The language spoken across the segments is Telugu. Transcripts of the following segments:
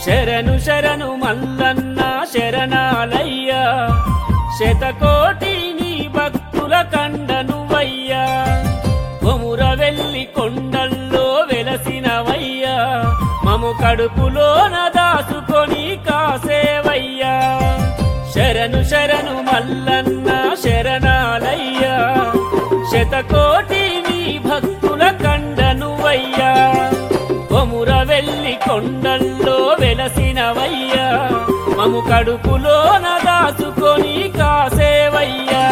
శరణు శరణు మల్లన్న శరణాలయ్యా, శతకోటి నీ భక్తుల కండ నువ్వయ్యా, కొమురవెల్లి కొండల్లో వెలసినవయ్యా, మము కడుపులోన దాసుకొని కాసేవయ్యా. శరణు శరణు మల్లన్న శరణాలయ్యా, శతకోటి నీ భక్తుల కండ నువ్వయ్యా, కొమురవెల్లి కొండల్లో వెలసినవయ్యా, మము కడుపులోన దాసుకొని కాసేవయ్యా.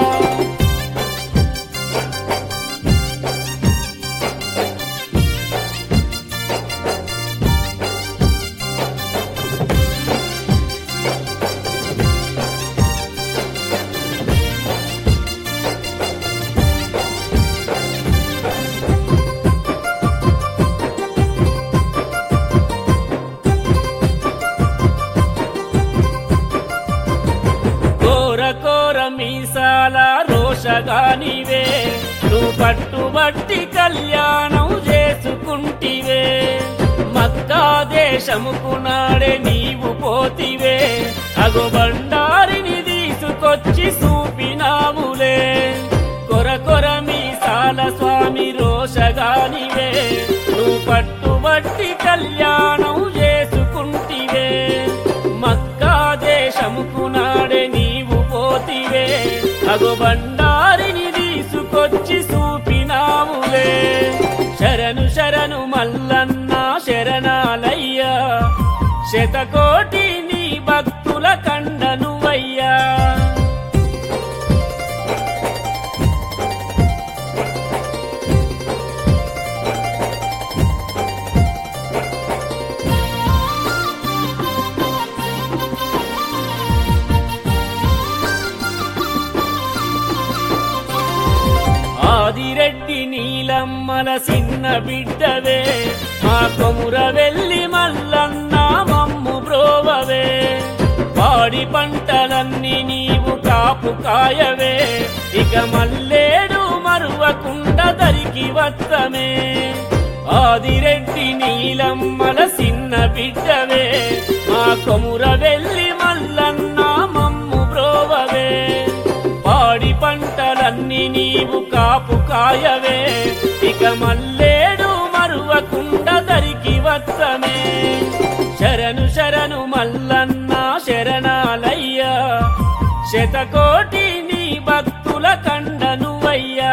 కోర మీసాల రోషగానివే, నువ్వు పట్టుబట్టి కళ్యాణం చేసుకుంటివే, మక్కా దేశముకు నాడే నీవు పోతివే, అగో బండారిని తీసుకొచ్చి చూపినావులే. కొర మీసాల స్వామి రోషగానివే, నువ్వు పట్టుబట్టి కళ్యాణం చేసుకుంటివే, మక్కా దేశముకు నాడే నీవు పోతివే, అగో బండారిని తీసుకొచ్చి చూపినావులే. శరణు శరణు మల్లన్న శరణాలయ్యా, శతకోటి నీ భక్తుల కండ నువ్వయ్యా. ఆదిరెడ్డి నీలమ్మల చిన్న బిడ్డవే, మా కొమురవెల్లి మల్లన్న మమ్ము బ్రోవవే, పాడి పంటలన్నీ నీవు కాపు కాయవే, ఇక మల్లేడు మరువకుండా దరికి వత్తమే. ఆదిరెడ్డి నీలమ్మల చిన్న బిడ్డవే, మా కొమురవెల్లి మల్లన్న మమ్ము బ్రోవవే, పాడి పంటలన్నీ నీవు కాపు కాయవే, ఇక మల్లేడు మరువకుండా దరికి వత్తమే. శరణు శరణు మల్లన్న శరణాలయ్యా, శతకోటి నీ భక్తుల కండ నువ్వయ్యా.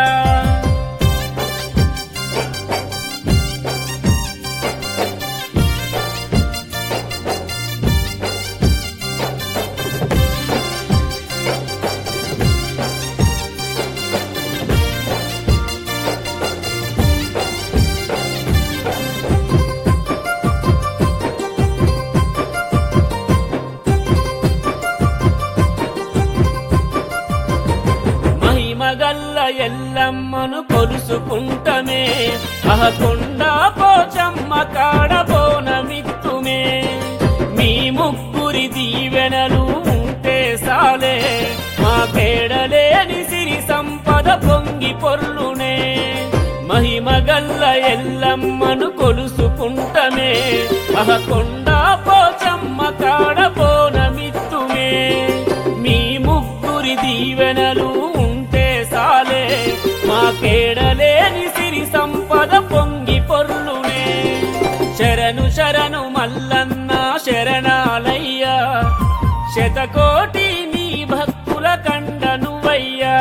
మహిమగల్ల ఎల్లమ్మను కొలుసుకుంటమే, అహకొండ పోచమ్మ కాడ బోనమిత్తుమే, మీ ముగ్గురి దీవెనలు ఉంటే సాలే, మా కేడలేని సిరి సంపద పొంగి పొర్లునే. మహిమగల్ల ఎల్లమ్మను కొలుసుకుంటమే, అహకొండ పోచమ్మ కాడ బోనమిత్తుమే, మీ ముగ్గురి దీవెనలు ఉంటే సాలే, మా కేడలేని సిరి సంపద పొంగి పొర్లునే. శరణు శరణు మల్లన్న శరణాలయ్యా, శతకోటి నీ భక్తుల కండ నువ్వయ్యా,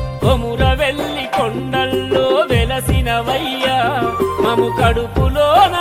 కొమురవెల్లి కొండల్లో వెలసినవయ్యా, మము కడుపులోన